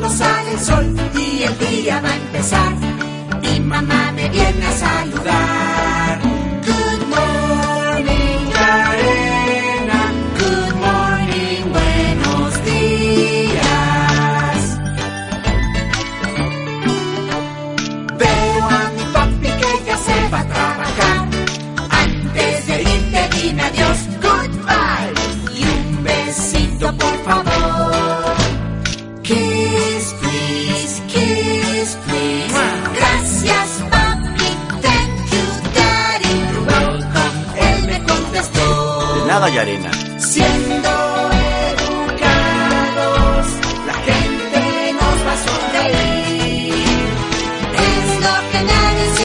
cuando sale el sol y el día va a empezar. Mi mamá me viene a saludar. Good morning, Yarena. Good morning, buenos días. Veo a mi papi que ya se va a trabajar. Antes de irte dime adiós, goodbye. Y un besito por favor. Kiss, please, kiss, please. Gracias, papi, thank you, daddy. You're welcome, él me contestó. De nada, Yarena. Siempre